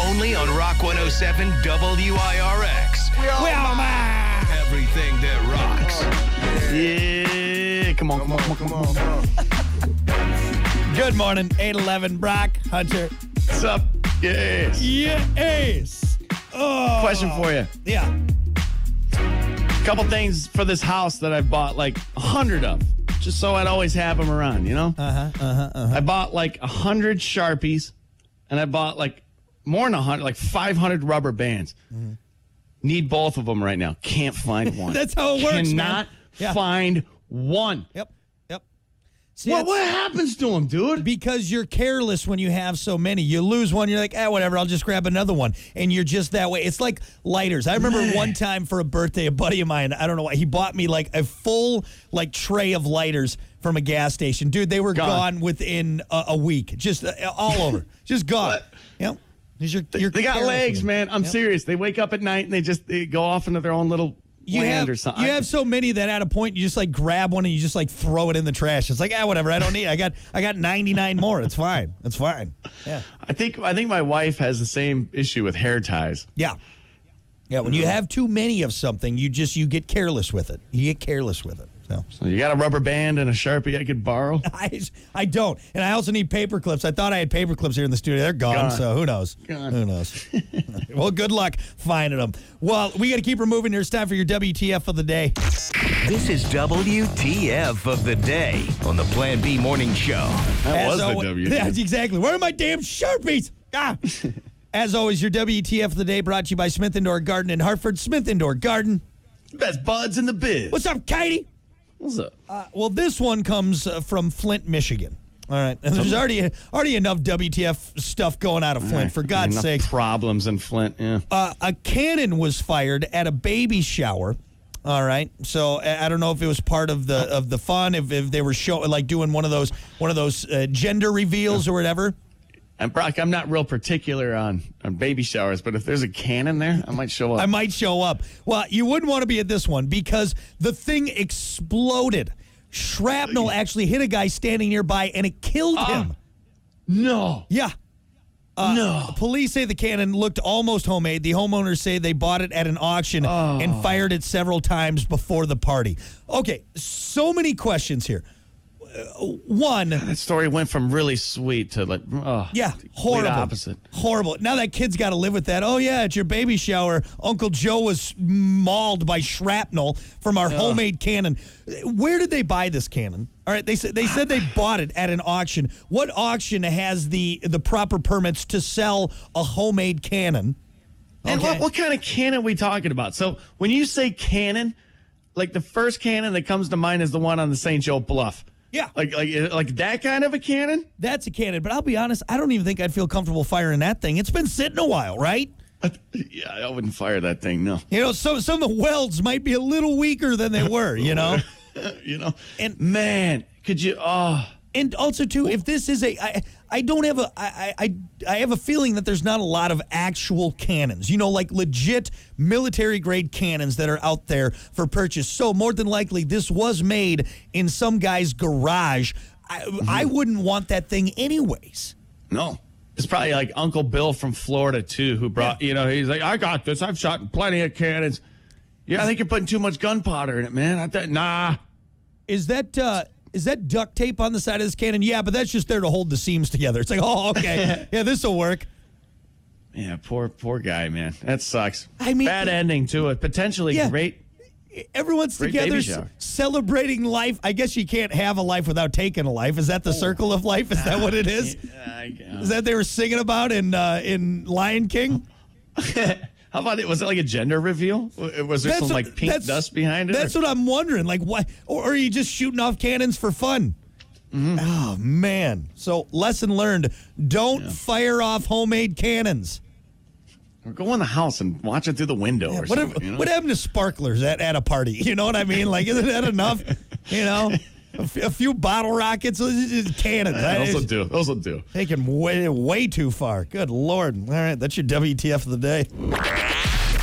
Only on Rock 107 WIRX. Everything that rocks. Yeah, come on. Good morning, 811 Brock, Hunter. What's up? Yes. Yes. Oh. Question for you. Yeah. Couple things for this house that I bought like 100 of, just so I'd always have them around, you know? I bought like 100 Sharpies, and I bought like more than 100, like 500 rubber bands. Mm-hmm. Need both of them right now. Can't find one. That's how it works, Cannot find one. Yep. See, What happens to them, dude? Because you're careless when you have so many. You lose one, you're like, whatever, I'll just grab another one. And you're just that way. It's like lighters. I remember one time for a birthday, a buddy of mine, I don't know why, he bought me like a full like tray of lighters from a gas station. Dude, they were gone within a week. Just all over. Just gone. What? Yep. They got legs, man. I'm serious. They wake up at night and they go off into their own little land or something. You have so many that at a point you just like grab one and you just like throw it in the trash. It's like, whatever, I don't need it. I got 99 more. It's fine. Yeah. I think my wife has the same issue with hair ties. Yeah. Yeah, when you have too many of something, you get careless with it. So you got a rubber band and a Sharpie I could borrow? I don't. And I also need paper clips. I thought I had paper clips here in the studio. They're gone. So who knows? Who knows? Well, good luck finding them. Well, we got to keep her moving here. It's time for your WTF of the day. This is WTF of the day on the Plan B Morning Show. That was the WTF. Yeah, exactly. Where are my damn Sharpies? As always, your WTF of the day brought to you by Smith Indoor Garden in Hartford. Smith Indoor Garden. Best buds in the biz. What's up, Katie? What's up? Well, this one comes from Flint, Michigan. All right. And there's already enough WTF stuff going out of Flint, for God's sake. Problems in Flint, yeah. A cannon was fired at a baby shower. All right. So I don't know if it was part of the fun, if they were doing one of those gender reveals or whatever. And Brock, I'm not real particular on baby showers, but if there's a cannon there, I might show up. Well, you wouldn't want to be at this one because the thing exploded. Shrapnel actually hit a guy standing nearby, and it killed him. No. Yeah. No. Police say the cannon looked almost homemade. The homeowners say they bought it at an auction and fired it several times before the party. Okay, so many questions here. One, that story went from really sweet to like, horrible. Opposite. Horrible. Now that kid's got to live with that. Oh, yeah, at your baby shower, Uncle Joe was mauled by shrapnel from our homemade cannon. Where did they buy this cannon? All right, they said they bought it at an auction. What auction has the proper permits to sell a homemade cannon? And what kind of cannon are we talking about? So when you say cannon, like the first cannon that comes to mind is the one on the St. Joe Bluff. Yeah. Like that kind of a cannon? That's a cannon, but I'll be honest, I don't even think I'd feel comfortable firing that thing. It's been sitting a while, right? Yeah, I wouldn't fire that thing, no. You know, some of the welds might be a little weaker than they were, you know? And man, could you, And also, too, if this is I have a feeling that there's not a lot of actual cannons, like legit military-grade cannons that are out there for purchase. So more than likely, this was made in some guy's garage. I wouldn't want that thing anyways. No. It's probably like Uncle Bill from Florida, too, who brought, he's like, I got this. I've shot plenty of cannons. Yeah, I think you're putting too much gunpowder in it, man. Nah. Is that duct tape on the side of this cannon? Yeah, but that's just there to hold the seams together. It's like, oh, okay. Yeah, this will work. Yeah, poor guy, man. That sucks. I mean, bad ending to it. Potentially great. Everyone's great together celebrating life. I guess you can't have a life without taking a life. Is that the circle of life? Is that what it is? Is that they were singing about in Lion King? How about it? Was it like a gender reveal? Was there some pink dust behind it? That's what I'm wondering. Like, why? Or are you just shooting off cannons for fun? Mm-hmm. Oh, man. So, lesson learned. Don't fire off homemade cannons. Or go in the house and watch it through the window or something. What happened to sparklers at a party? You know what I mean? Like, isn't that enough? A few bottle rockets, cannons. Those will do. Taken way too far. Good Lord. All right, that's your WTF of the day.